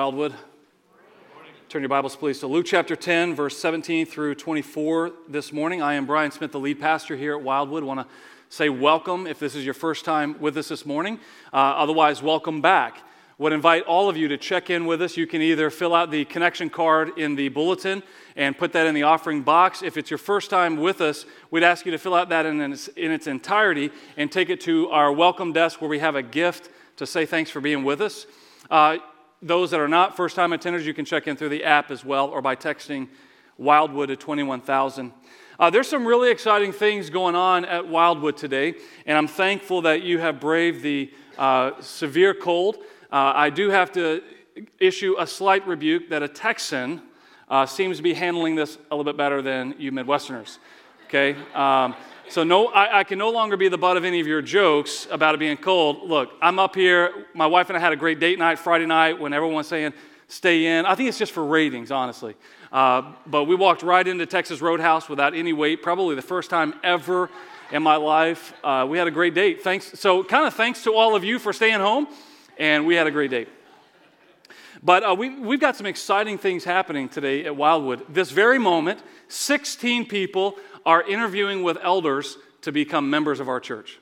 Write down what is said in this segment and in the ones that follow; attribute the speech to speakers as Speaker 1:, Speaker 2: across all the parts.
Speaker 1: Wildwood. Turn your Bibles, please, to Luke chapter 10, verse 17 through 24 this morning. I am Brian Smith, the lead pastor here at Wildwood. I want to say welcome if this is your first time with us this morning. Otherwise, welcome back. Would invite all of you to check in with us. You can either fill out the connection card in the bulletin and put that in the offering box. If it's your first time with us, we'd ask you to fill out that in its entirety and take it to our welcome desk where we have a gift to say thanks for being with us. Those that are not first-time attenders, you can check in through the app as well or by texting Wildwood to 21,000. There's some really exciting things going on at Wildwood today, and I'm thankful that you have braved the severe cold. I do have to issue a slight rebuke that a Texan seems to be handling this a little bit better than you Midwesterners, okay? So no, I can no longer be the butt of any of your jokes about it being cold. Look, I'm up here. My wife and I had a great date night Friday night when everyone was saying, stay in. I think it's just for ratings, honestly. But we walked right into Texas Roadhouse without any wait, probably the first time ever in my life. We had a great date. Thanks to all of you for staying home, and we had a great date. But we've got some exciting things happening today at Wildwood. This very moment, 16 people are interviewing with elders to become members of our church.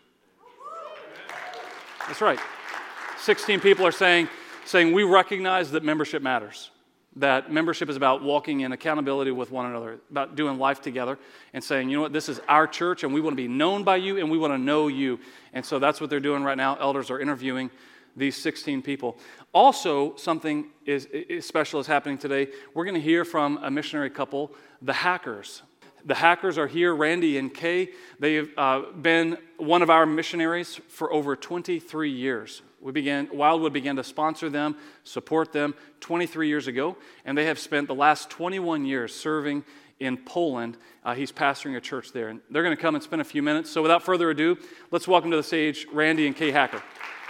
Speaker 1: That's right. 16 people are saying we recognize that membership matters, that membership is about walking in accountability with one another, about doing life together, and saying, you know what, this is our church, and we want to be known by you, and we want to know you. And so that's what they're doing right now. Elders are interviewing these 16 people. Also, something is special is happening today. We're going to hear from a missionary couple, the Hackers. The Hackers are here, Randy and Kay. They've been one of our missionaries for over 23 years. Wildwood began to sponsor them, support them 23 years ago, and they have spent the last 21 years serving in Poland. He's pastoring a church there, and they're going to come and spend a few minutes. So without further ado, let's welcome to the stage Randy and Kay Hacker.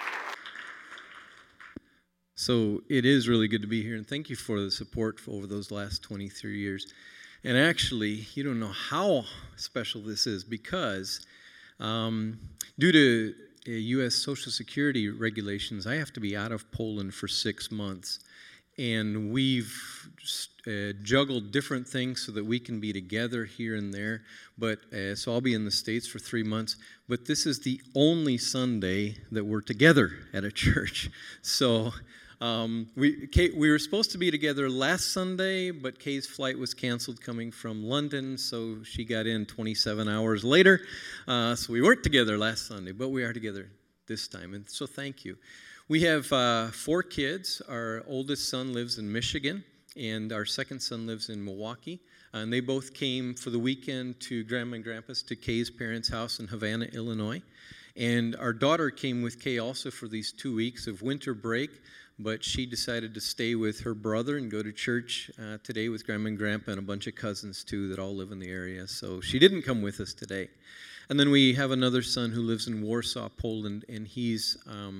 Speaker 2: So it is really good to be here, and thank you for the support over those last 23 years. And actually, you don't know how special this is because due to U.S. Social Security regulations, I have to be out of Poland for 6 months. And we've juggled different things so that we can be together here and there. But so I'll be in the States for 3 months. But this is the only Sunday that we're together at a church. So we were supposed to be together last Sunday, but Kay's flight was canceled coming from London, so she got in 27 hours later. So we weren't together last Sunday, but we are together this time, and so thank you. We have 4 kids. Our oldest son lives in Michigan, and our second son lives in Milwaukee. And they both came for the weekend to Grandma and Grandpa's, to Kay's parents' house in Havana, Illinois. And our daughter came with Kay also for these 2 weeks of winter break, but she decided to stay with her brother and go to church today with Grandma and Grandpa and a bunch of cousins, too, that all live in the area. So she didn't come with us today. And then we have another son who lives in Warsaw, Poland, and he's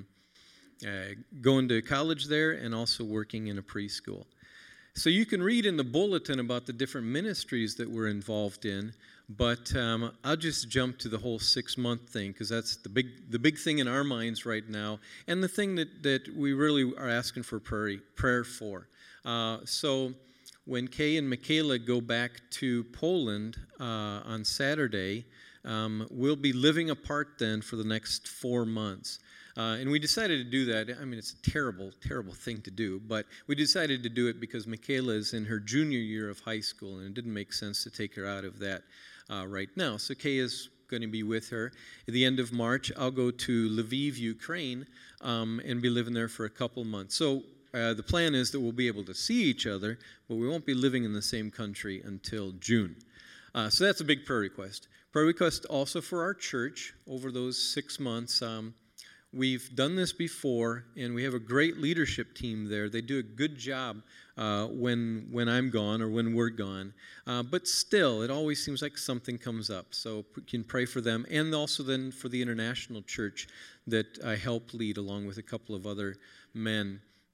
Speaker 2: going to college there and also working in a preschool. So you can read in the bulletin about the different ministries that we're involved in, but I'll just jump to the whole 6-month thing because that's the big thing in our minds right now, and the thing that we really are asking for prayer for. So when Kay and Michaela go back to Poland on Saturday, we'll be living apart then for the next 4 months. And we decided to do that. I mean, it's a terrible, terrible thing to do, but we decided to do it because Michaela is in her junior year of high school, and it didn't make sense to take her out of that right now. So Kay is going to be with her. At the end of March, I'll go to Lviv, Ukraine, and be living there for a couple months. So the plan is that we'll be able to see each other, but we won't be living in the same country until June. So that's a big prayer request. Prayer request also for our church over those 6 months. We've done this before, and we have a great leadership team there. They do a good job when I'm gone or when we're gone. But still, it always seems like something comes up. So you can pray for them, and also then for the international church that I help lead along with a couple of other men.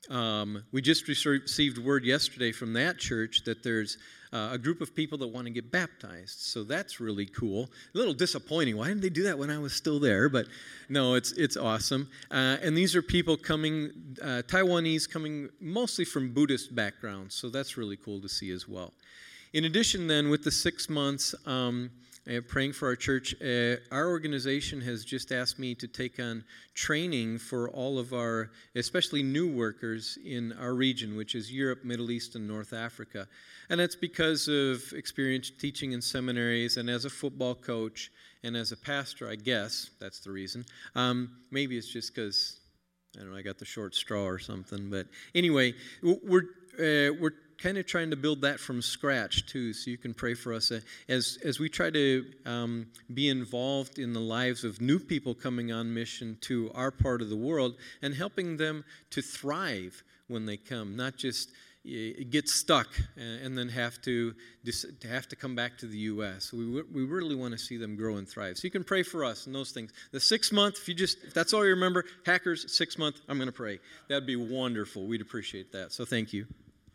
Speaker 2: We just received word yesterday from that church that there's a group of people that want to get baptized. So that's really cool. A little disappointing. Why didn't they do that when I was still there? But no, it's awesome. And these are people coming, Taiwanese coming mostly from Buddhist backgrounds. So that's really cool to see as well. In addition then, with the 6 months, praying for our church, our organization has just asked me to take on training for all of our, especially new workers in our region, which is Europe, Middle East, and North Africa. And that's because of experience teaching in seminaries and as a football coach and as a pastor, I guess. That's the reason. Maybe it's just because, I don't know, I got the short straw or something. But anyway, we're kind of trying to build that from scratch too, so you can pray for us as we try to be involved in the lives of new people coming on mission to our part of the world and helping them to thrive when they come, not just get stuck and then have to come back to the U.S. We really want to see them grow and thrive. So you can pray for us and those things. The 6 month, if that's all you remember, Hackers 6 month, I'm going to pray. That'd be wonderful. We'd appreciate that. So thank you.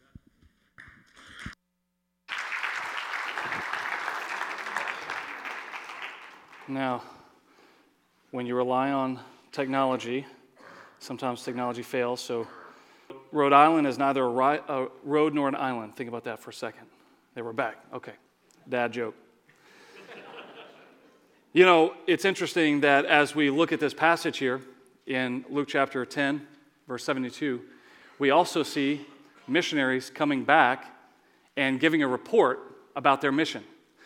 Speaker 1: Now, when you rely on technology, sometimes technology fails. So Rhode Island is neither a road nor an island. Think about that for a second. They were back. Okay. Dad joke. You know, it's interesting that as we look at this passage here in Luke chapter 10, verse 72, we also see missionaries coming back and giving a report about their mission.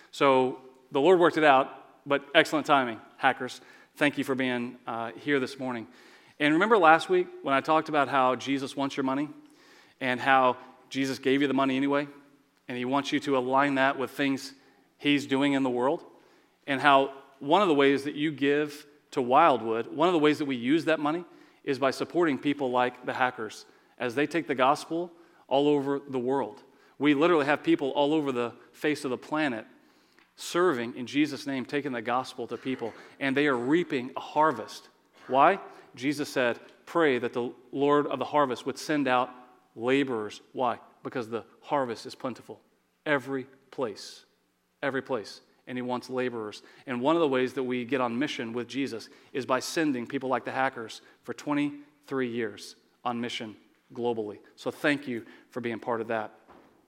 Speaker 1: So the Lord worked it out. But excellent timing, Hackers. Thank you for being here this morning. And remember last week when I talked about how Jesus wants your money and how Jesus gave you the money anyway, and he wants you to align that with things he's doing in the world, and how one of the ways that you give to Wildwood, one of the ways that we use that money is by supporting people like the Hackers as they take the gospel all over the world. We literally have people all over the face of the planet serving in Jesus' name, taking the gospel to people, and they are reaping a harvest. Why? Jesus said, pray that the Lord of the harvest would send out laborers. Why? Because the harvest is plentiful. Every place. And he wants laborers. And one of the ways that we get on mission with Jesus is by sending people like the Hackers for 23 years on mission globally. So thank you for being part of that.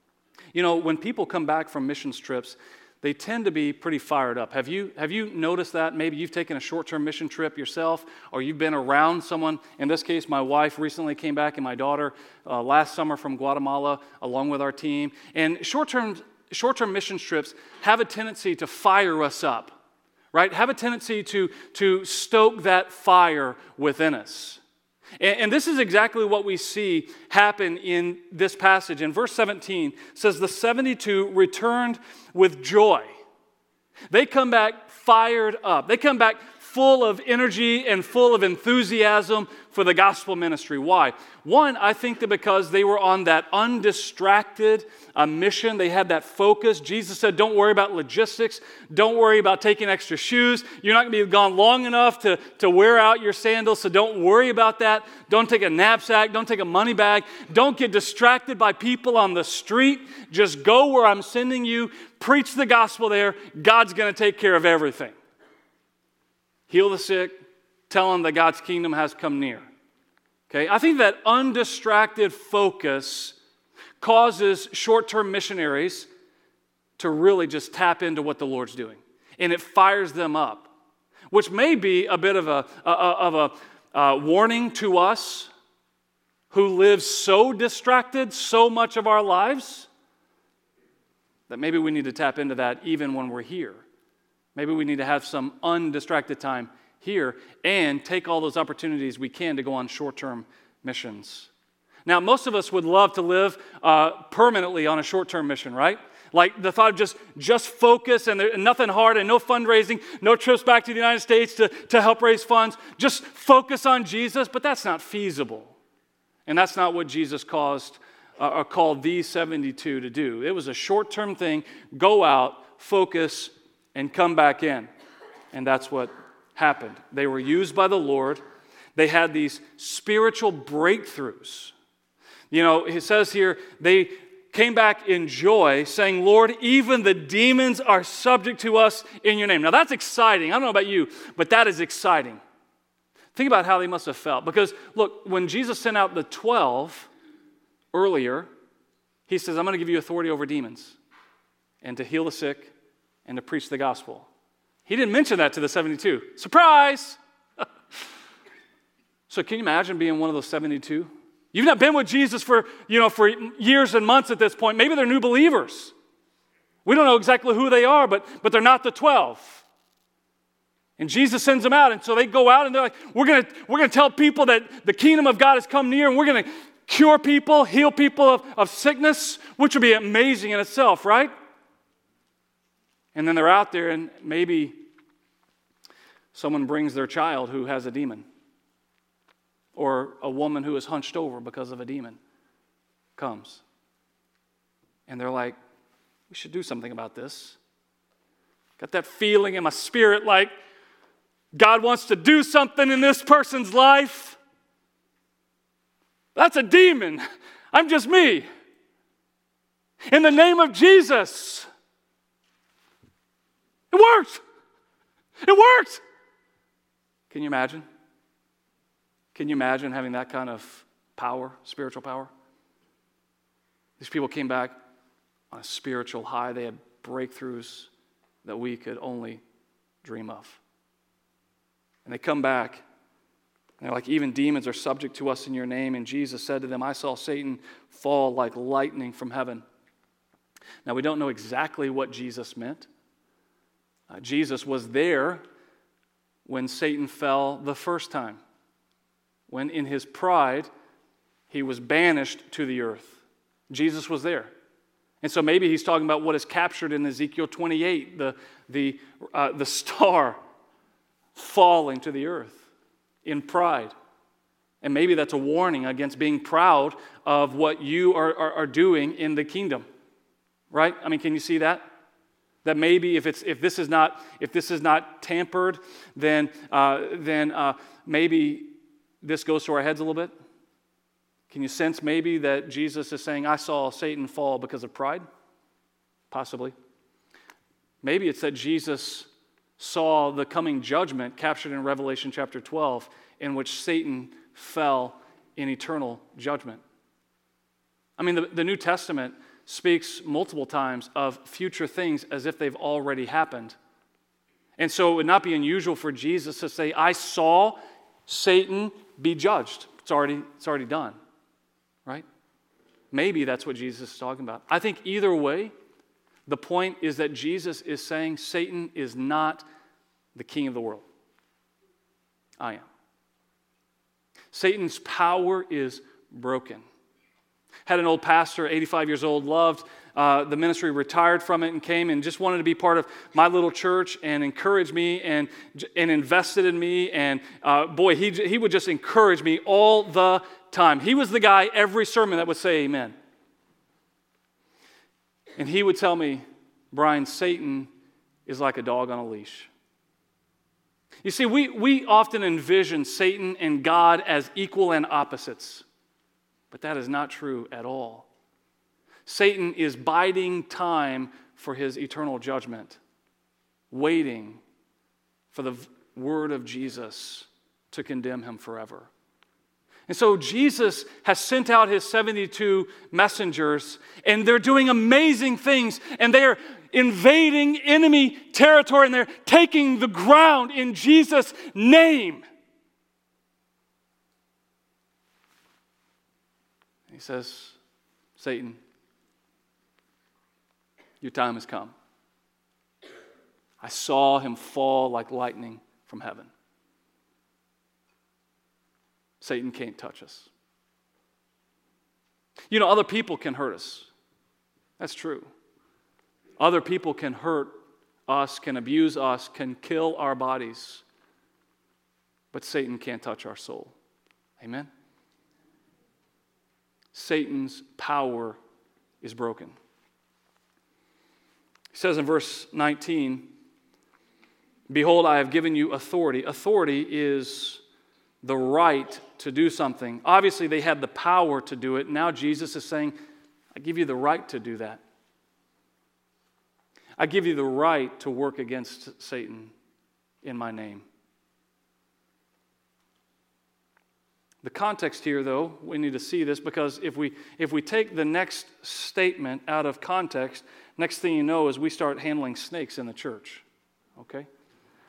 Speaker 1: You know, when people come back from missions trips, they tend to be pretty fired up. Have you noticed that? Maybe you've taken a short-term mission trip yourself, or you've been around someone. In this case, my wife recently came back, and my daughter last summer from Guatemala, along with our team. And short-term mission trips have a tendency to fire us up, right? Have a tendency to stoke that fire within us. And this is exactly what we see happen in this passage. In verse 17, it says, the 72 returned with joy. They come back fired up. They come back full of energy and full of enthusiasm for the gospel ministry. Why? One, I think that because they were on that undistracted mission, they had that focus. Jesus said, don't worry about logistics. Don't worry about taking extra shoes. You're not going to be gone long enough to wear out your sandals, so don't worry about that. Don't take a knapsack. Don't take a money bag. Don't get distracted by people on the street. Just go where I'm sending you. Preach the gospel there. God's going to take care of everything. Heal the sick. Tell them that God's kingdom has come near. Okay, I think that undistracted focus causes short-term missionaries to really just tap into what the Lord's doing. And it fires them up, which may be a bit of a warning to us who live so distracted so much of our lives that maybe we need to tap into that even when we're here. Maybe we need to have some undistracted time here and take all those opportunities we can to go on short-term missions. Now, most of us would love to live permanently on a short-term mission, right? Like the thought of just focus and nothing hard and no fundraising, no trips back to the United States to help raise funds. Just focus on Jesus, but that's not feasible. And that's not what Jesus called these 72 to do. It was a short-term thing. Go out, focus, and come back in. And that's what happened. They were used by the Lord. They had these spiritual breakthroughs. You know, it says here, they came back in joy, saying, Lord, even the demons are subject to us in your name. Now that's exciting. I don't know about you, but that is exciting. Think about how they must have felt. Because, look, when Jesus sent out the 12 earlier, he says, I'm going to give you authority over demons and to heal the sick and to preach the gospel. He didn't mention that to the 72. Surprise! So can you imagine being one of those 72? You've not been with Jesus for years and months at this point. Maybe they're new believers. We don't know exactly who they are, but they're not the 12. And Jesus sends them out, and so they go out and they're like, we're gonna tell people that the kingdom of God has come near, and we're gonna cure people, heal people of sickness, which would be amazing in itself, right? And then they're out there, and maybe someone brings their child who has a demon, or a woman who is hunched over because of a demon comes. And they're like, we should do something about this. Got that feeling in my spirit like God wants to do something in this person's life. That's a demon. I'm just me. In the name of Jesus. It worked. It worked. Can you imagine? Can you imagine having that kind of power, spiritual power? These people came back on a spiritual high. They had breakthroughs that we could only dream of. And they come back, and they're like, even demons are subject to us in your name. And Jesus said to them, I saw Satan fall like lightning from heaven. Now, we don't know exactly what Jesus meant. Jesus was there when Satan fell the first time, when in his pride, he was banished to the earth. Jesus was there. And so maybe he's talking about what is captured in Ezekiel 28, the star falling to the earth in pride. And maybe that's a warning against being proud of what you are doing in the kingdom. Right? I mean, can you see that? That maybe if this is not tampered, then maybe this goes to our heads a little bit. Can you sense maybe that Jesus is saying, I saw Satan fall because of pride? Possibly. Maybe it's that Jesus saw the coming judgment captured in Revelation chapter 12, in which Satan fell in eternal judgment. I mean, the New Testament speaks multiple times of future things as if they've already happened. And so it would not be unusual for Jesus to say, I saw Satan be judged. It's already done, right? Maybe that's what Jesus is talking about. I think either way, the point is that Jesus is saying Satan is not the king of the world. I am. Satan's power is broken. Had an old pastor, 85 years old, loved the ministry, retired from it and came and just wanted to be part of my little church and encourage me and invested in me. And boy, he would just encourage me all the time. He was the guy every sermon that would say amen. And he would tell me, Brian, Satan is like a dog on a leash. You see, we often envision Satan and God as equal and opposites. But that is not true at all. Satan is biding time for his eternal judgment, waiting for the word of Jesus to condemn him forever. And so Jesus has sent out his 72 messengers, and they're doing amazing things, and they are invading enemy territory, and they're taking the ground in Jesus' name. He says, Satan, your time has come. I saw him fall like lightning from heaven. Satan can't touch us. You know, other people can hurt us. That's true. Other people can hurt us, can abuse us, can kill our bodies. But Satan can't touch our soul. Amen? Satan's power is broken. He says in verse 19, behold, I have given you authority. Authority is the right to do something. Obviously, they had the power to do it. Now Jesus is saying, I give you the right to do that. I give you the right to work against Satan in my name. The context here, though, we need to see this, because if we take the next statement out of context, next thing you know is we start handling snakes in the church. Okay? It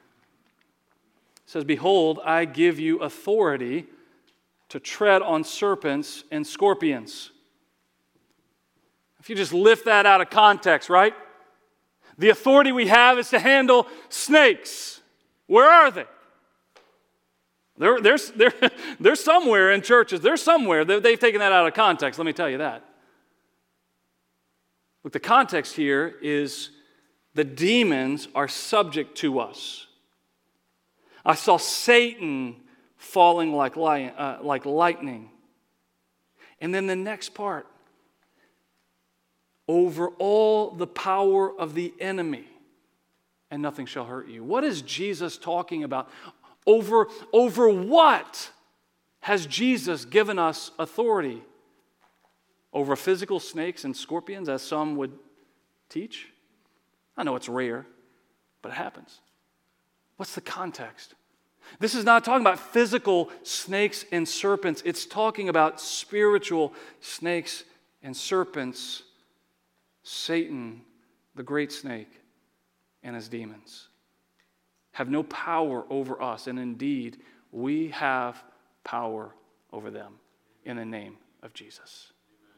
Speaker 1: says, behold, I give you authority to tread on serpents and scorpions. If you just lift that out of context, right? The authority we have is to handle snakes. Where are they? They're somewhere in churches. They're somewhere. They've taken that out of context, let me tell you that. Look, the context here is the demons are subject to us. I saw Satan falling like lightning. And then the next part, over all the power of the enemy, and nothing shall hurt you. What is Jesus talking about? Over what has Jesus given us authority? Over physical snakes and scorpions, as some would teach? I know it's rare, but it happens. What's the context? This is not talking about physical snakes and serpents. It's talking about spiritual snakes and serpents. Satan, the great snake, and his demons have no power over us. And indeed, we have power over them in the name of Jesus.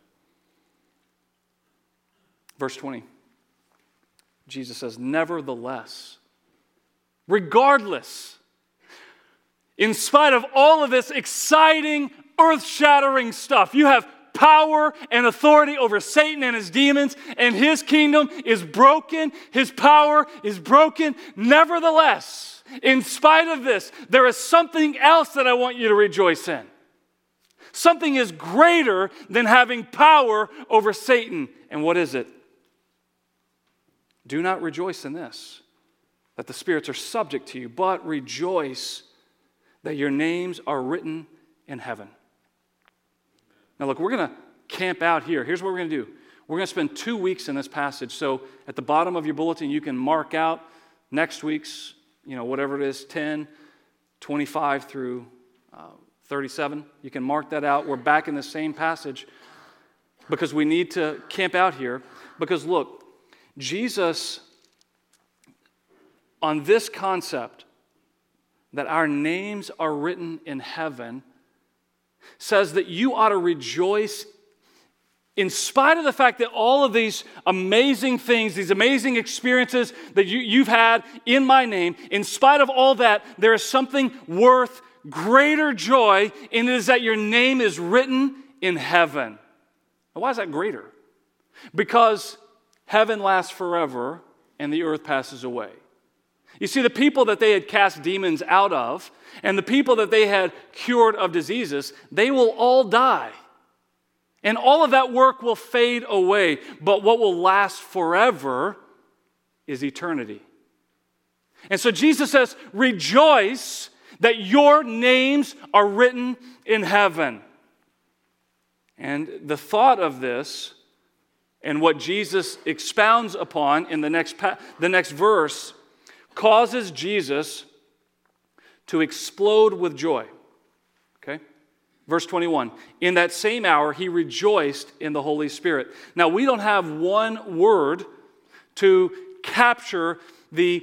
Speaker 1: Verse 20. Jesus says, nevertheless, regardless, in spite of all of this exciting, earth-shattering stuff, you have power and authority over Satan and his demons, and his kingdom is broken. His power is broken. Nevertheless, in spite of this, there is something else that I want you to rejoice in. Something is greater than having power over Satan. And what is it? Do not rejoice in this, that the spirits are subject to you, but rejoice that your names are written in heaven. Now look, we're going to camp out here. Here's what we're going to do. We're going to spend 2 weeks in this passage. So at the bottom of your bulletin, you can mark out next week's, whatever it is, 10, 25 through 37. You can mark that out. We're back in the same passage because we need to camp out here. Because look, Jesus, on this concept that our names are written in heaven, says that you ought to rejoice in spite of the fact that all of these amazing things, these amazing experiences that you've had in my name, in spite of all that, there is something worth greater joy, and it is that your name is written in heaven. Now, why is that greater? Because heaven lasts forever and the earth passes away. You see, the people that they had cast demons out of and the people that they had cured of diseases, they will all die. And all of that work will fade away. But what will last forever is eternity. And so Jesus says, rejoice that your names are written in heaven. And the thought of this and what Jesus expounds upon in the next verse causes Jesus to explode with joy. Okay? Verse 21, in that same hour he rejoiced in the Holy Spirit. Now we don't have one word to capture the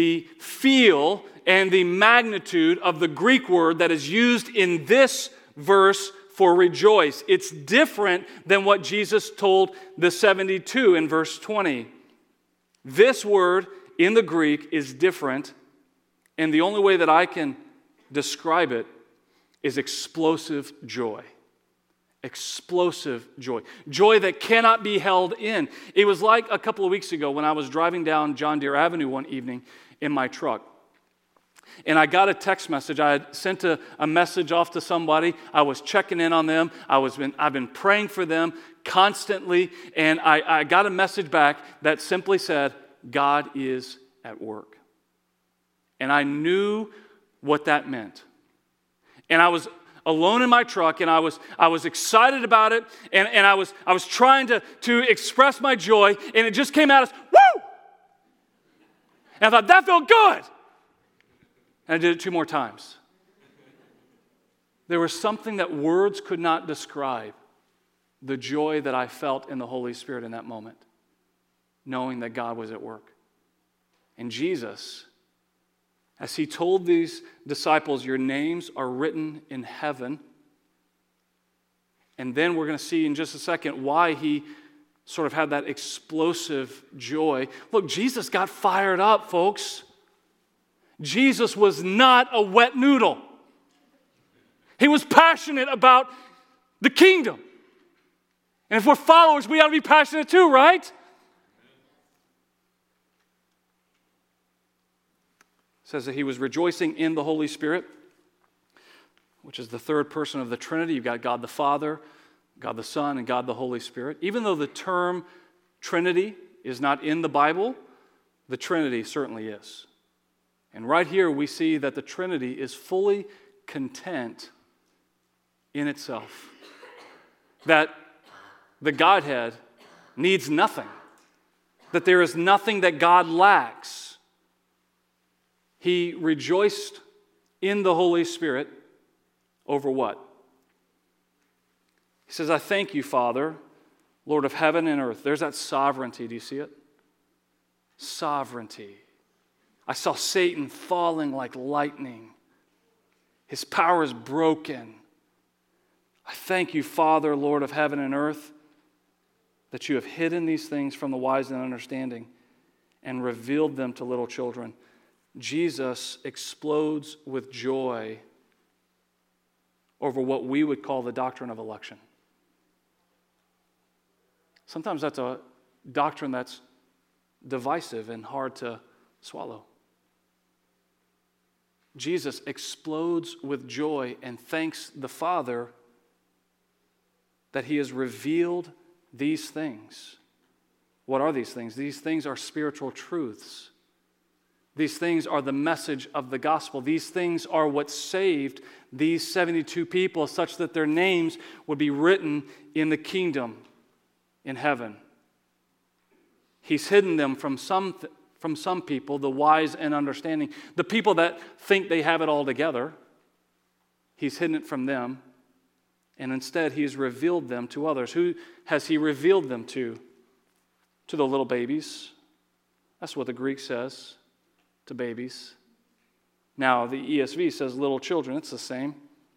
Speaker 1: feel and the magnitude of the Greek word that is used in this verse for rejoice. It's different than what Jesus told the 72 in verse 20. This word in the Greek is different, and the only way that I can describe it is explosive joy. Explosive joy. Joy that cannot be held in. It was like a couple of weeks ago when I was driving down John Deere Avenue one evening in my truck. And I got a text message. I had sent a message off to somebody. I was checking in on them. I've been praying for them constantly. And I got a message back that simply said, God is at work. And I knew what that meant. And I was alone in my truck, and I was excited about it, and I was trying to express my joy, and it just came out as, woo! And I thought, that felt good. And I did it 2 more times. There was something that words could not describe, the joy that I felt in the Holy Spirit in that moment, knowing that God was at work. And Jesus, as he told these disciples, your names are written in heaven. And then we're going to see in just a second why he sort of had that explosive joy. Look, Jesus got fired up, folks. Jesus was not a wet noodle. He was passionate about the kingdom. And if we're followers, we ought to be passionate too, right? It says that he was rejoicing in the Holy Spirit, which is the third person of the Trinity. You've got God the Father, God the Son, and God the Holy Spirit. Even though the term Trinity is not in the Bible, the Trinity certainly is. And right here we see that the Trinity is fully content in itself. That the Godhead needs nothing. That there is nothing that God lacks. He rejoiced in the Holy Spirit over what? He says, I thank you, Father, Lord of heaven and earth. There's that sovereignty. Do you see it? Sovereignty. I saw Satan falling like lightning. His power is broken. I thank you, Father, Lord of heaven and earth, that you have hidden these things from the wise and understanding and revealed them to little children. Jesus explodes with joy over what we would call the doctrine of election. Sometimes that's a doctrine that's divisive and hard to swallow. Jesus explodes with joy and thanks the Father that he has revealed these things. What are these things? These things are spiritual truths. These things are the message of the gospel. These things are what saved these 72 people such that their names would be written in the kingdom in heaven. He's hidden them from some people, the wise and understanding. The people that think they have it all together, he's hidden it from them. And instead, he's revealed them to others. Who has he revealed them to? To the little babies. That's what the Greek says, to babies. Now, the ESV says little children. It's the same.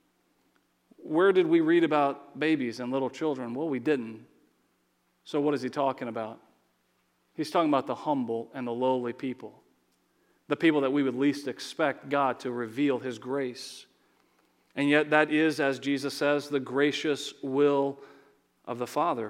Speaker 1: Where did we read about babies and little children? Well, we didn't. So what is he talking about? He's talking about the humble and the lowly people. The people that we would least expect God to reveal his grace. And yet that is, as Jesus says, the gracious will of the Father.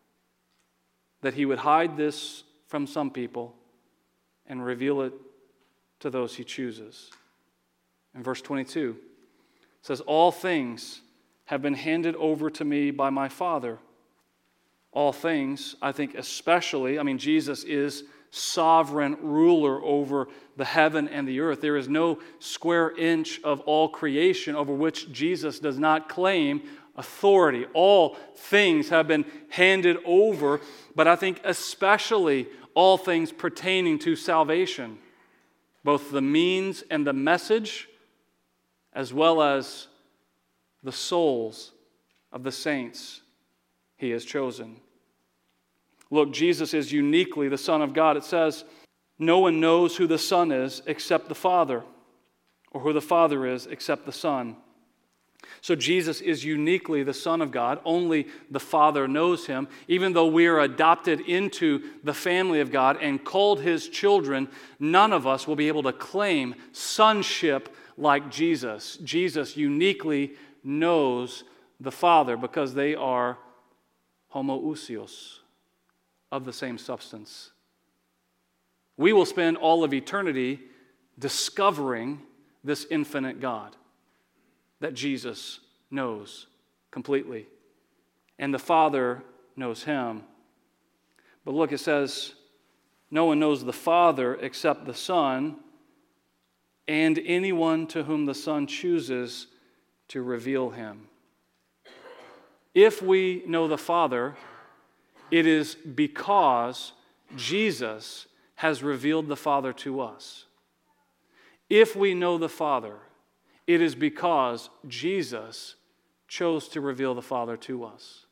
Speaker 1: That he would hide this from some people and reveal it to those he chooses. In verse 22, it says, all things have been handed over to me by my Father. All things, I think especially, Jesus is sovereign ruler over the heaven and the earth. There is no square inch of all creation over which Jesus does not claim authority. All things have been handed over, but I think especially all things pertaining to salvation, both the means and the message, as well as the souls of the saints he has chosen. Look, Jesus is uniquely the Son of God. It says, no one knows who the Son is except the Father, or who the Father is except the Son. So Jesus is uniquely the Son of God. Only the Father knows him. Even though we are adopted into the family of God and called his children, none of us will be able to claim sonship like Jesus. Jesus uniquely knows the Father because they are homoousios, of the same substance. We will spend all of eternity discovering this infinite God that Jesus knows completely. And the Father knows him. But look, it says, no one knows the Father except the Son, and anyone to whom the Son chooses to reveal him. If we know the Father, it is because Jesus has revealed the Father to us. If we know the Father, it is because Jesus chose to reveal the Father to us.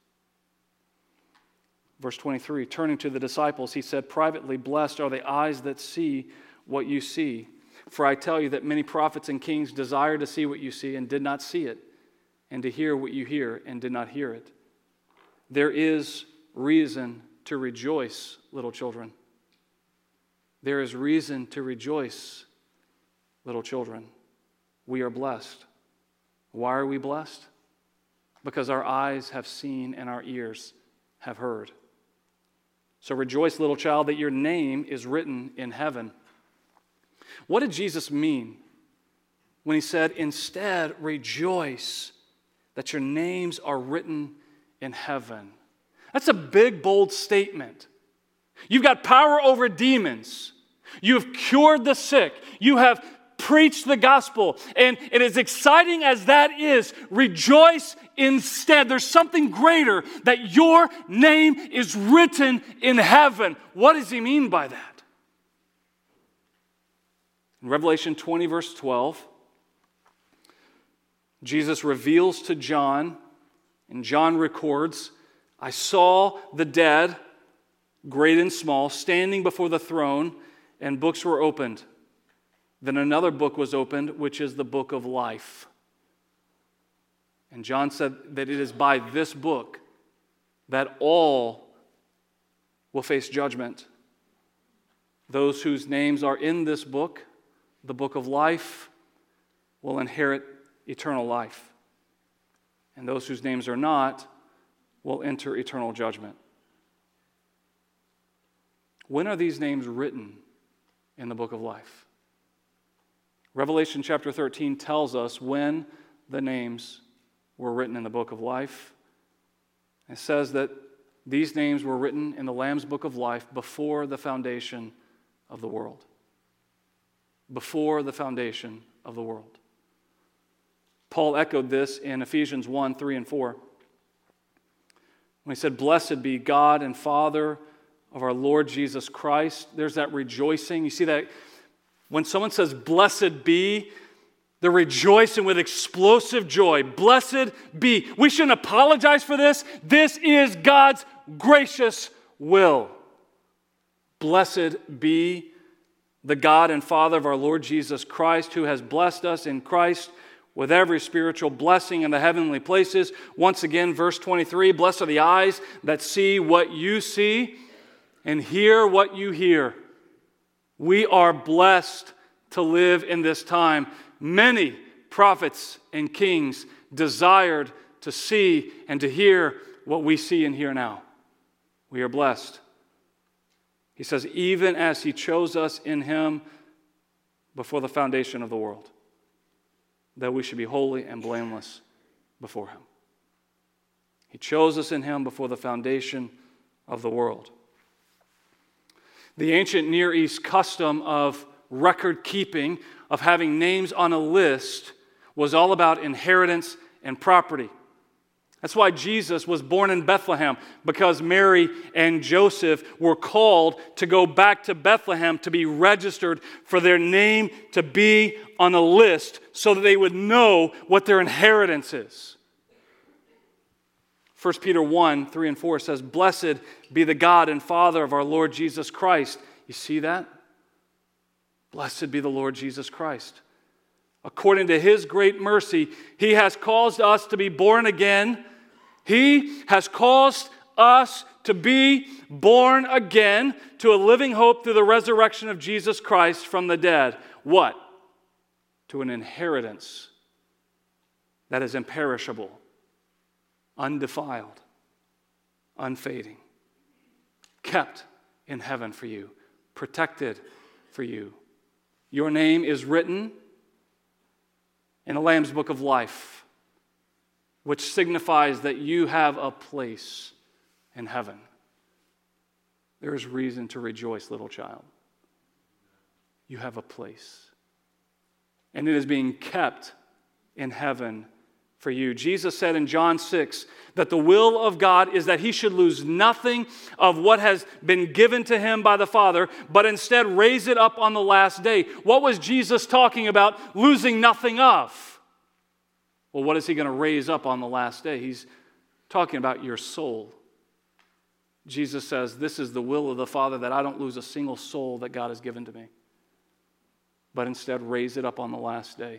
Speaker 1: Verse 23, turning to the disciples, he said privately, "Blessed are the eyes that see what you see. For I tell you that many prophets and kings desired to see what you see and did not see it, and to hear what you hear and did not hear it. There is reason to rejoice, little children. There is reason to rejoice, little children. We are blessed. Why are we blessed? Because our eyes have seen and our ears have heard. So rejoice, little child, that your name is written in heaven." What did Jesus mean when he said, "Instead, rejoice that your names are written in heaven"? That's a big, bold statement. You've got power over demons. You have cured the sick. You have preached the gospel. And it is exciting as that is, rejoice instead. There's something greater, that your name is written in heaven. What does he mean by that? In Revelation 20, verse 12, Jesus reveals to John, and John records, "I saw the dead, great and small, standing before the throne, and books were opened. Then another book was opened, which is the book of life." And John said that it is by this book that all will face judgment. Those whose names are in this book, the book of life, will inherit eternal life. And those whose names are not will enter eternal judgment. When are these names written in the book of life? Revelation chapter 13 tells us when the names were written in the book of life. It says that these names were written in the Lamb's book of life before the foundation of the world. Before the foundation of the world. Paul echoed this in Ephesians 1, 3, and 4. When he said, "Blessed be God and Father of our Lord Jesus Christ." There's that rejoicing. You see that when someone says, "Blessed be," they're rejoicing with explosive joy. Blessed be. We shouldn't apologize for this. This is God's gracious will. Blessed be the God and Father of our Lord Jesus Christ, who has blessed us in Christ with every spiritual blessing in the heavenly places. Once again, verse 23, "Blessed are the eyes that see what you see and hear what you hear." We are blessed to live in this time. Many prophets and kings desired to see and to hear what we see and hear now. We are blessed. He says, even as he chose us in him before the foundation of the world, that we should be holy and blameless before him. He chose us in him before the foundation of the world. The ancient Near East custom of record keeping, of having names on a list, was all about inheritance and property. That's why Jesus was born in Bethlehem, because Mary and Joseph were called to go back to Bethlehem to be registered, for their name to be on a list so that they would know what their inheritance is. 1 Peter 1, 3 and 4 says, "Blessed be the God and Father of our Lord Jesus Christ." You see that? Blessed be the Lord Jesus Christ. "According to his great mercy, he has caused us to be born again." He has caused us to be born again to a living hope through the resurrection of Jesus Christ from the dead. What? To an inheritance that is imperishable, undefiled, unfading, kept in heaven for you, protected for you. Your name is written in the Lamb's book of life, which signifies that you have a place in heaven. There is reason to rejoice, little child. You have a place. And it is being kept in heaven for you. Jesus said in John 6 that the will of God is that he should lose nothing of what has been given to him by the Father, but instead raise it up on the last day. What was Jesus talking about losing nothing of? Well, what is he going to raise up on the last day? He's talking about your soul. Jesus says, this is the will of the Father, that I don't lose a single soul that God has given to me, but instead raise it up on the last day.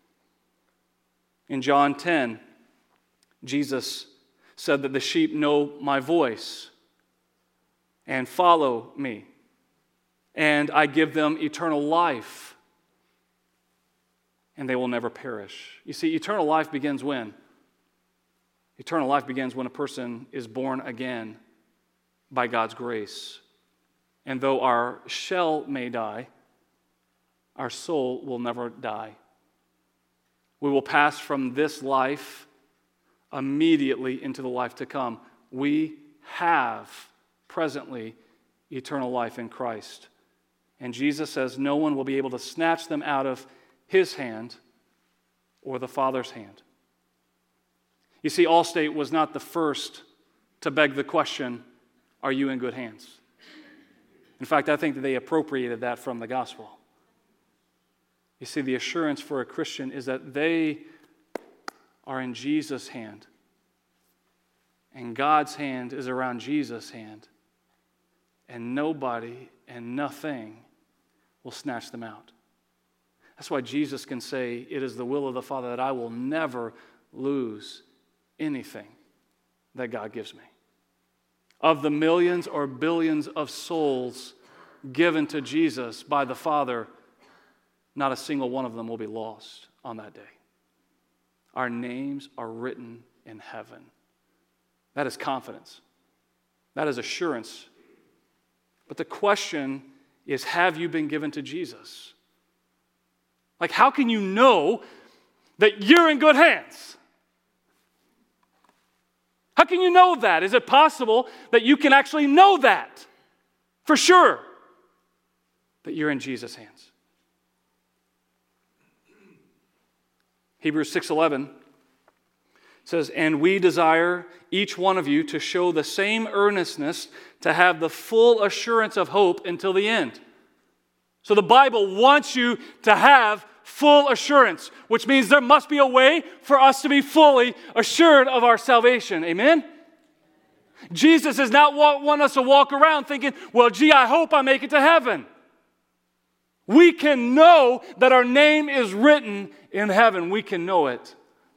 Speaker 1: In John 10, Jesus said that the sheep know my voice and follow me, and I give them eternal life, and they will never perish. You see, eternal life begins when? Eternal life begins when a person is born again by God's grace. And though our shell may die, our soul will never die. We will pass from this life immediately into the life to come. We have presently eternal life in Christ. And Jesus says no one will be able to snatch them out of his hand or the Father's hand. You see, Allstate was not the first to beg the question, are you in good hands? In fact, I think that they appropriated that from the gospel. You see, the assurance for a Christian is that they are in Jesus' hand. And God's hand is around Jesus' hand. And nobody and nothing will snatch them out. That's why Jesus can say, it is the will of the Father that I will never lose anything that God gives me. Of the millions or billions of souls given to Jesus by the Father, not a single one of them will be lost on that day. Our names are written in heaven. That is confidence. That is assurance. But the question is, have you been given to Jesus? Like, how can you know that you're in good hands? How can you know that? Is it possible that you can actually know that for sure, that you're in Jesus' hands? Hebrews 6:11 says, and we desire each one of you to show the same earnestness to have the full assurance of hope until the end. So the Bible wants you to have full assurance, which means there must be a way for us to be fully assured of our salvation. Amen? Jesus does not want us to walk around thinking, well, gee, I hope I make it to heaven. We can know that our name is written in heaven. We can know it.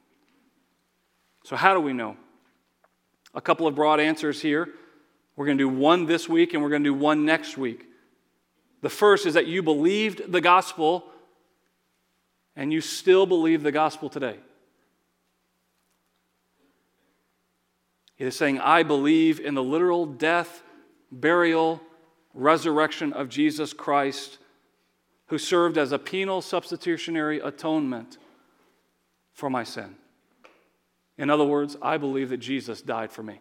Speaker 1: So how do we know? A couple of broad answers here. We're going to do one this week and we're going to do one next week. The first is that you believed the gospel and you still believe the gospel today. It is saying, I believe in the literal death, burial, resurrection of Jesus Christ, who served as a penal substitutionary atonement for my sin. In other words, I believe that Jesus died for me.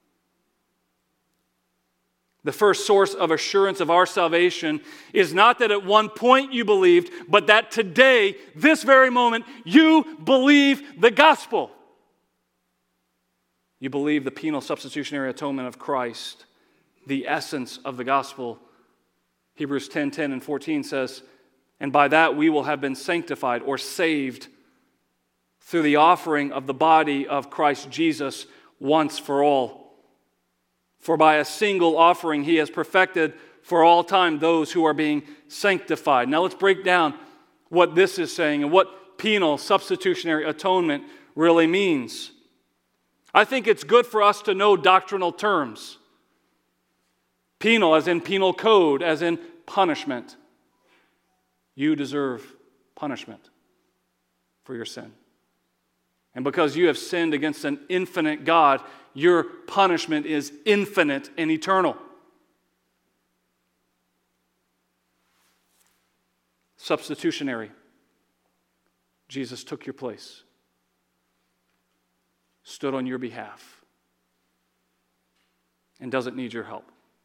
Speaker 1: The first source of assurance of our salvation is not that at one point you believed, but that today, this very moment, you believe the gospel. You believe the penal substitutionary atonement of Christ, the essence of the gospel. Hebrews 10:10 and 14 says, and by that we will have been sanctified or saved through the offering of the body of Christ Jesus once for all. For by a single offering he has perfected for all time those who are being sanctified. Now let's break down what this is saying and what penal substitutionary atonement really means. I think it's good for us to know doctrinal terms. Penal as in penal code, as in punishment. You deserve punishment for your sin. And because you have sinned against an infinite God, your punishment is infinite and eternal. Substitutionary. Jesus took your place, stood on your behalf, and doesn't need your help.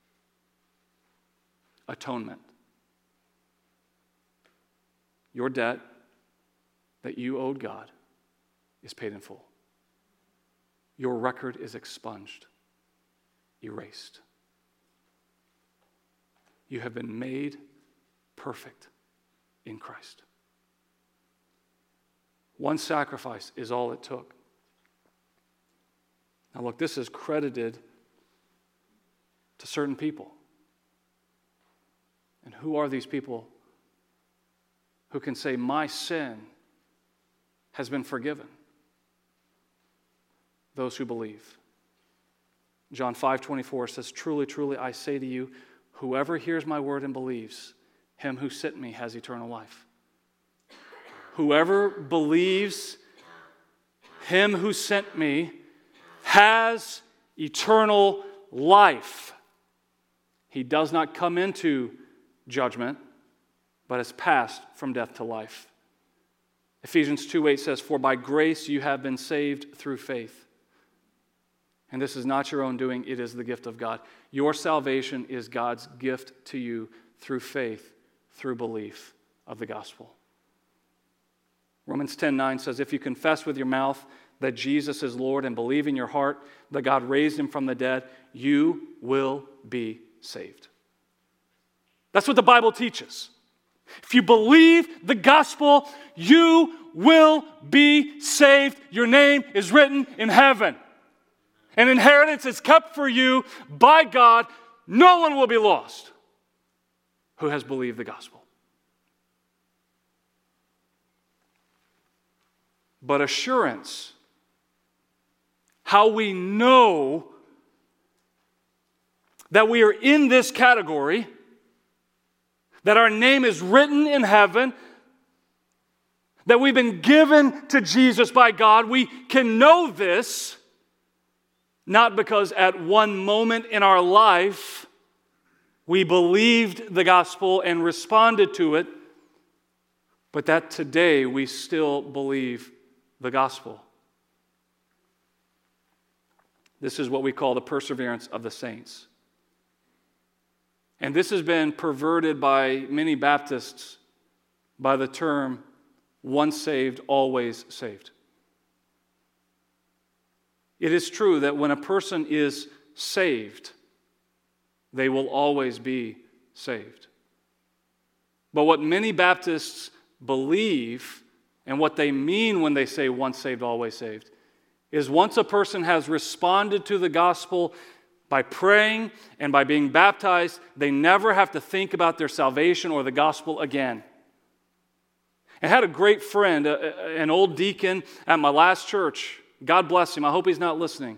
Speaker 1: Atonement. Your debt that you owed God is paid in full. your record is expunged, erased. You have been made perfect in Christ. One sacrifice is all it took. Now look, this is credited to certain people. And who are these people who can say, my sin has been forgiven? Those who believe. John 5:24 says, truly, truly, I say to you, whoever hears my word and believes, him who sent me has eternal life. Whoever believes him who sent me has eternal life. He does not come into judgment, but has passed from death to life. Ephesians 2:8 says, for by grace you have been saved through faith. And this is not your own doing, it is the gift of God. Your salvation is God's gift to you through faith, through belief of the gospel. Romans 10:9 says, if you confess with your mouth that Jesus is Lord and believe in your heart that God raised him from the dead, you will be saved. That's what the Bible teaches. If you believe the gospel, you will be saved. Your name is written in heaven. An inheritance is kept for you by God. No one will be lost who has believed the gospel. But assurance, how we know that we are in this category, that our name is written in heaven, that we've been given to Jesus by God, we can know this not because at one moment in our life we believed the gospel and responded to it, but that today we still believe the gospel. This is what we call the perseverance of the saints. And this has been perverted by many Baptists by the term, once saved, always saved. It is true that when a person is saved, they will always be saved. But what many Baptists believe, and what they mean when they say once saved, always saved, is once a person has responded to the gospel by praying and by being baptized, they never have to think about their salvation or the gospel again. I had a great friend, an old deacon at my last church. God bless him. I hope he's not listening.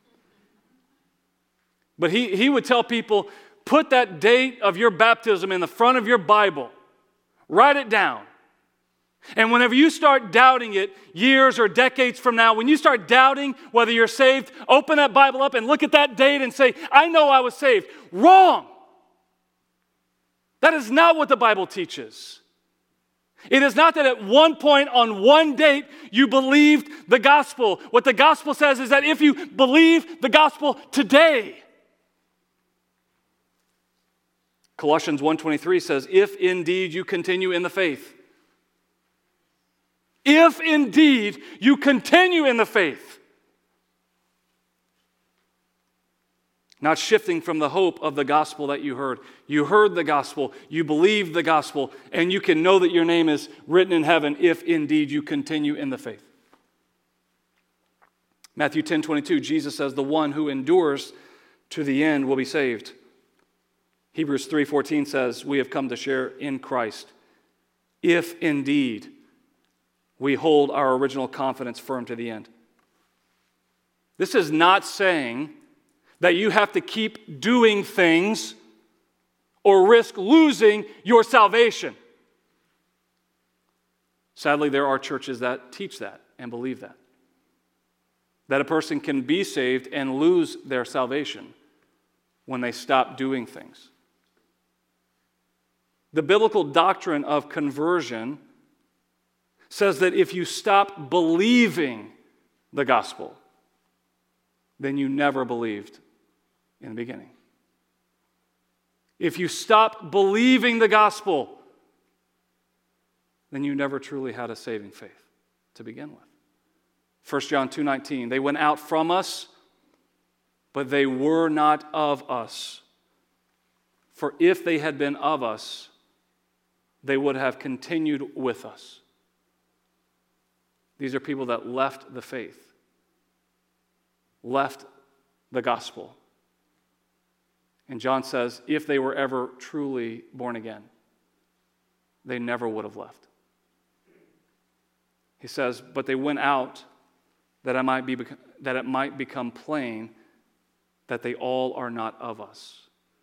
Speaker 1: But he would tell people, put that date of your baptism in the front of your Bible. Write it down. And whenever you start doubting it, years or decades from now, when you start doubting whether you're saved, open that Bible up and look at that date and say, I know I was saved. Wrong. That is not what the Bible teaches. It is not that at one point on one date you believed the gospel. What the gospel says is that if you believe the gospel today, Colossians 1:23 says, if indeed you continue in the faith. If indeed you continue in the faith. Not shifting from the hope of the gospel that you heard. You heard the gospel, you believed the gospel, and you can know that your name is written in heaven if indeed you continue in the faith. Matthew 10:22, Jesus says, the one who endures to the end will be saved. Hebrews 3:14 says, we have come to share in Christ, if indeed we hold our original confidence firm to the end. This is not saying that you have to keep doing things or risk losing your salvation. Sadly, there are churches that teach that and believe that. That a person can be saved and lose their salvation when they stop doing things. The biblical doctrine of conversion says that if you stop believing the gospel, then you never believed in the beginning. If you stop believing the gospel, then you never truly had a saving faith to begin with. 1 John 2:19, they went out from us, but they were not of us. For if they had been of us, they would have continued with us. These are people that left the faith, left the gospel. And John says, if they were ever truly born again, they never would have left. He says, but they went out that it might become plain that they all are not of us.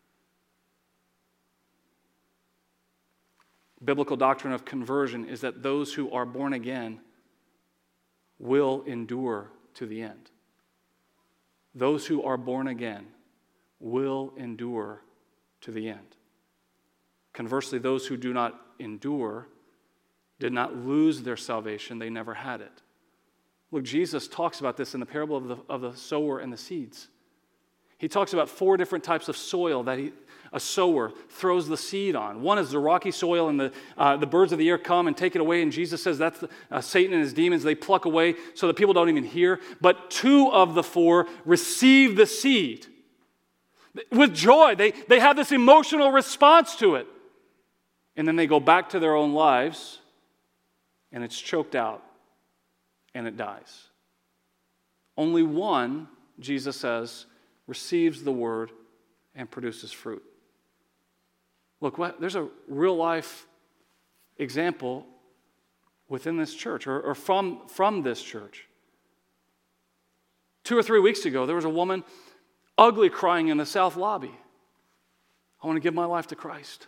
Speaker 1: Biblical doctrine of conversion is that those who are born again will endure to the end. Those who are born again will endure to the end. Conversely, those who do not endure did not lose their salvation, they never had it. Look, Jesus talks about this in the parable of the sower and the seeds. He talks about 4 different types of soil that a sower throws the seed on. One is the rocky soil, and the birds of the air come and take it away, and Jesus says that's Satan and his demons. They pluck away so that people don't even hear. But 2 of the 4 receive the seed with joy. They have this emotional response to it. And then they go back to their own lives, and it's choked out, and it dies. Only 1, Jesus says, receives the word and produces fruit. Look, there's a real life example within this church or from this church. 2 or 3 weeks ago, there was a woman ugly crying in the south lobby. I want to give my life to Christ.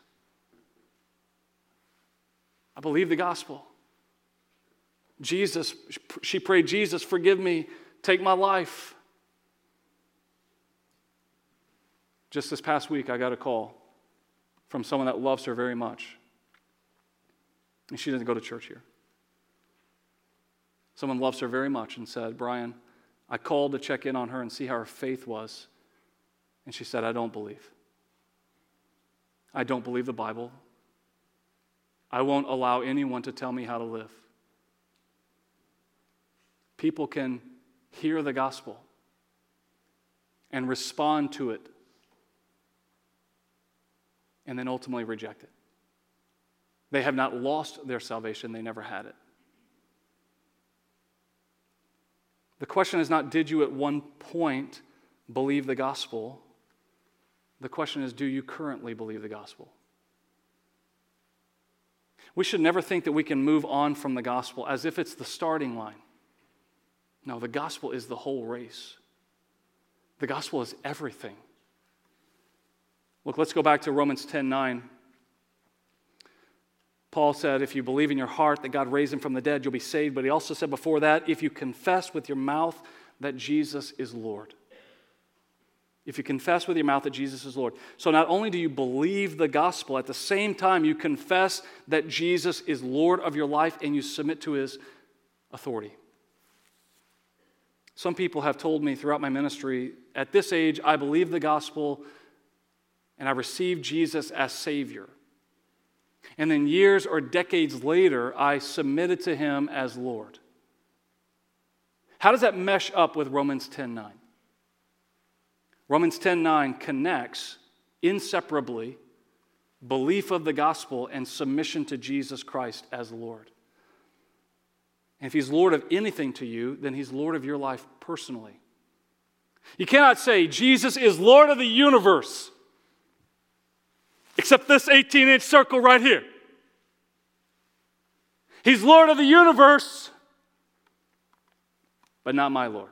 Speaker 1: I believe the gospel. Jesus, she prayed, Jesus, forgive me, take my life. Just this past week, I got a call from someone that loves her very much. And she doesn't go to church here. Someone loves her very much and said, Brian, I called to check in on her and see how her faith was. And she said, I don't believe. I don't believe the Bible. I won't allow anyone to tell me how to live. People can hear the gospel and respond to it and then ultimately reject it. They have not lost their salvation, they never had it. The question is not, did you at one point believe the gospel? The question is, do you currently believe the gospel? We should never think that we can move on from the gospel as if it's the starting line. No, the gospel is the whole race. The gospel is everything. Look, let's go back to Romans 10:9. Paul said, if you believe in your heart that God raised him from the dead, you'll be saved. But he also said before that, if you confess with your mouth that Jesus is Lord. If you confess with your mouth that Jesus is Lord. So not only do you believe the gospel, at the same time you confess that Jesus is Lord of your life and you submit to his authority. Some people have told me throughout my ministry, at this age, I believe the gospel and I received Jesus as Savior. And then years or decades later, I submitted to him as Lord. How does that mesh up with Romans 10:9? Romans 10:9 connects inseparably belief of the gospel and submission to Jesus Christ as Lord. And if he's Lord of anything to you, then he's Lord of your life personally. You cannot say, Jesus is Lord of the universe, except this 18-inch circle right here. He's Lord of the universe, but not my Lord.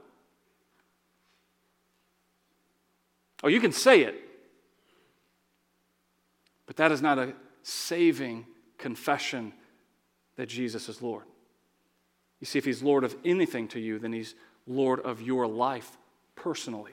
Speaker 1: Oh, you can say it, but that is not a saving confession that Jesus is Lord. You see, if he's Lord of anything to you, then he's Lord of your life personally.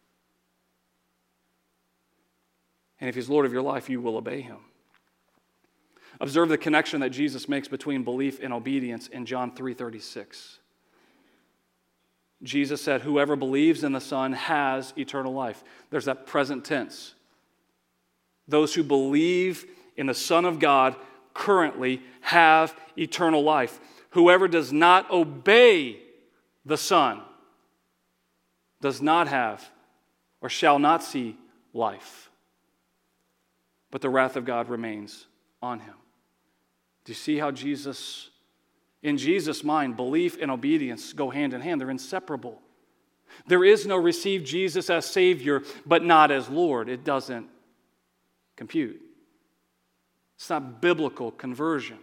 Speaker 1: And if he's Lord of your life, you will obey him. Observe the connection that Jesus makes between belief and obedience in John 3:36. Jesus said, whoever believes in the Son has eternal life. There's that present tense. Those who believe in the Son of God currently have eternal life. Whoever does not obey the Son, does not have or shall not see life, but the wrath of God remains on him. Do you see how in Jesus' mind, belief and obedience go hand in hand? They're inseparable. There is no receive Jesus as Savior, but not as Lord. It doesn't compute. It's not biblical conversion.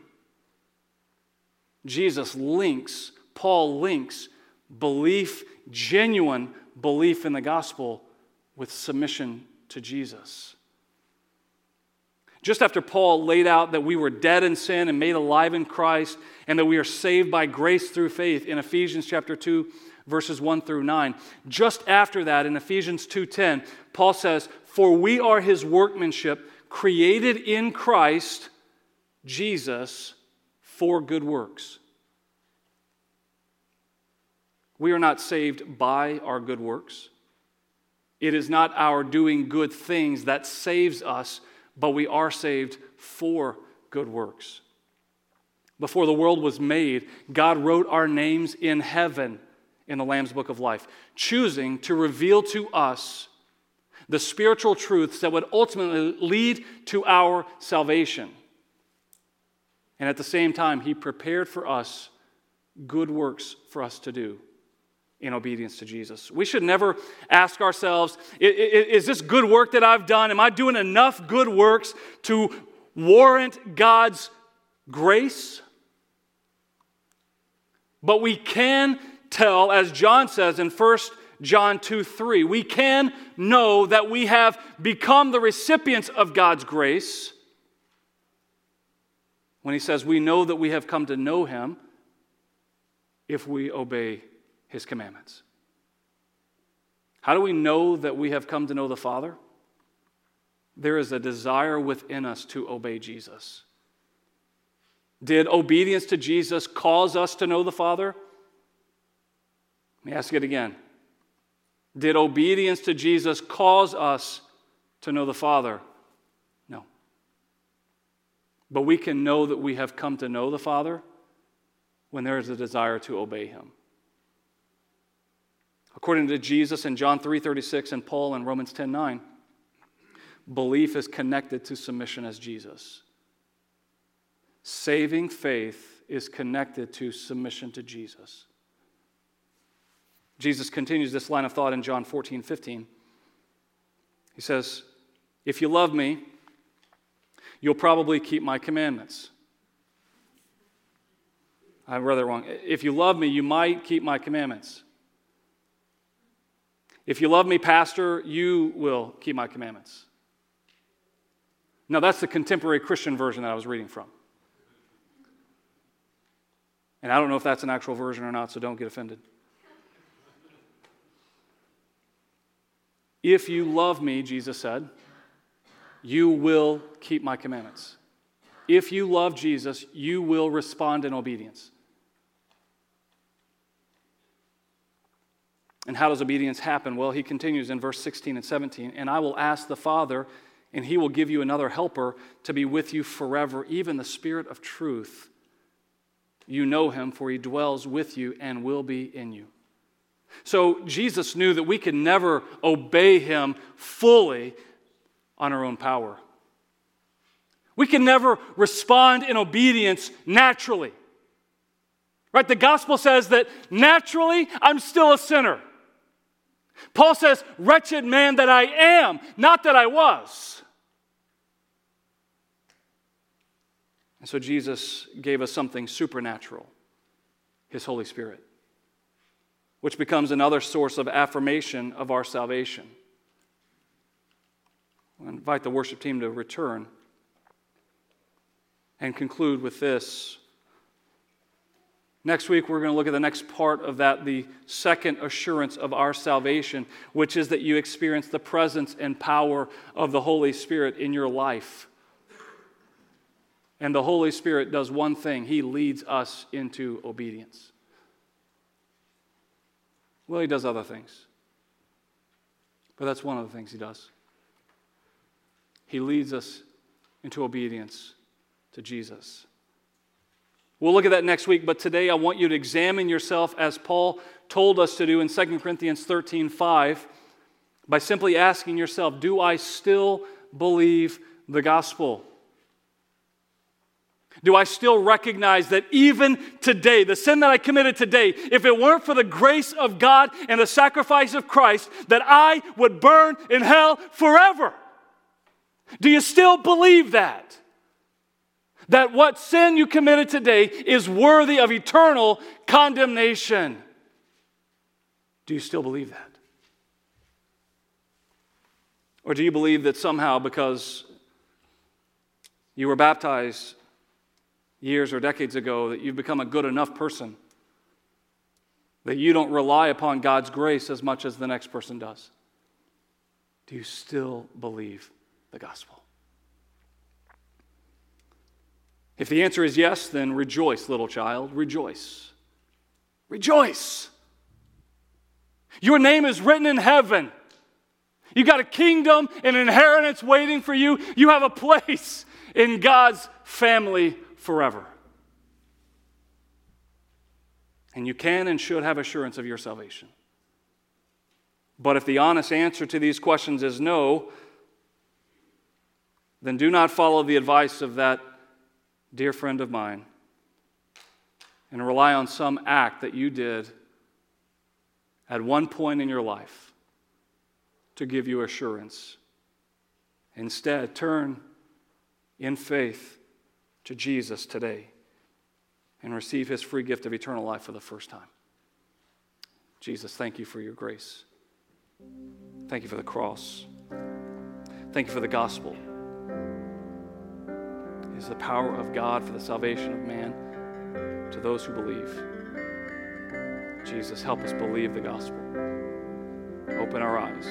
Speaker 1: Paul links belief, genuine belief in the gospel, with submission to Jesus. Just after Paul laid out that we were dead in sin and made alive in Christ, and that we are saved by grace through faith in Ephesians chapter 2, verses 1 through 9. Just after that, in Ephesians 2:10, Paul says, "For we are his workmanship, created in Christ Jesus for good works." We are not saved by our good works. It is not our doing good things that saves us, but we are saved for good works. Before the world was made, God wrote our names in heaven in the Lamb's Book of Life, choosing to reveal to us the spiritual truths that would ultimately lead to our salvation. And at the same time, he prepared for us good works for us to do in obedience to Jesus. We should never ask ourselves, is this good work that I've done? Am I doing enough good works to warrant God's grace? But we can tell, as John says in 1 John 2:3, we can know that we have become the recipients of God's grace when he says we know that we have come to know him if we obey his commandments. How do we know that we have come to know the Father? There is a desire within us to obey Jesus. Did obedience to Jesus cause us to know the Father? Let me ask it again. Did obedience to Jesus cause us to know the Father? No. But we can know that we have come to know the Father when there is a desire to obey him. According to Jesus in John 3:36 and Paul in Romans 10:9, belief is connected to submission as Jesus. Saving faith is connected to submission to Jesus. Jesus continues this line of thought in John 14:15. He says, "If you love me, you'll probably keep my commandments." I read that wrong. If you love me, you might keep my commandments. If you love me, Pastor, you will keep my commandments. Now, that's the contemporary Christian version that I was reading from. And I don't know if that's an actual version or not, so don't get offended. If you love me, Jesus said, you will keep my commandments. If you love Jesus, you will respond in obedience. And how does obedience happen? Well, he continues in verse 16 and 17, "And I will ask the Father, and he will give you another helper to be with you forever, even the Spirit of truth. You know him, for he dwells with you and will be in you." So Jesus knew that we could never obey him fully on our own power. We can never respond in obedience naturally. Right? The gospel says that naturally I'm still a sinner. Paul says, "Wretched man that I am, not that I was." And so Jesus gave us something supernatural, his Holy Spirit, which becomes another source of affirmation of our salvation. I'll invite the worship team to return and conclude with this. Next week, we're going to look at the next part of that, the second assurance of our salvation, which is that you experience the presence and power of the Holy Spirit in your life. And the Holy Spirit does one thing. He leads us into obedience. Well, he does other things, but that's one of the things he does. He leads us into obedience to Jesus. We'll look at that next week, but today I want you to examine yourself as Paul told us to do in 2 Corinthians 13:5 by simply asking yourself, do I still believe the gospel? Do I still recognize that even today, the sin that I committed today, if it weren't for the grace of God and the sacrifice of Christ, that I would burn in hell forever? Do you still believe that? That what sin you committed today is worthy of eternal condemnation? Do you still believe that? Or do you believe that somehow because you were baptized years or decades ago, that you've become a good enough person, that you don't rely upon God's grace as much as the next person does? Do you still believe the gospel? If the answer is yes, then rejoice, little child, rejoice. Rejoice. Your name is written in heaven. You got a kingdom, an inheritance waiting for you. You have a place in God's family forever. And you can and should have assurance of your salvation. But if the honest answer to these questions is no, then do not follow the advice of that dear friend of mine and rely on some act that you did at one point in your life to give you assurance. Instead, turn in faith to Jesus today and receive his free gift of eternal life for the first time. Jesus, thank you for your grace. Thank you for the cross. Thank you for the gospel. It is the power of God for the salvation of man to those who believe. Jesus, help us believe the gospel. Open our eyes.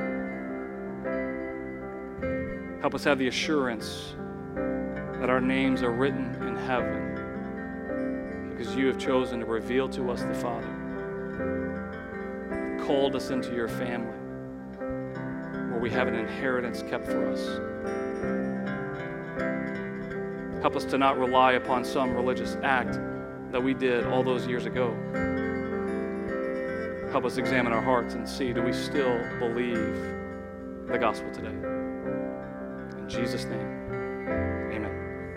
Speaker 1: Help us have the assurance that our names are written in heaven because you have chosen to reveal to us the Father, called us into your family where we have an inheritance kept for us. Help us to not rely upon some religious act that we did all those years ago. Help us examine our hearts and see, do we still believe the gospel today? In Jesus' name.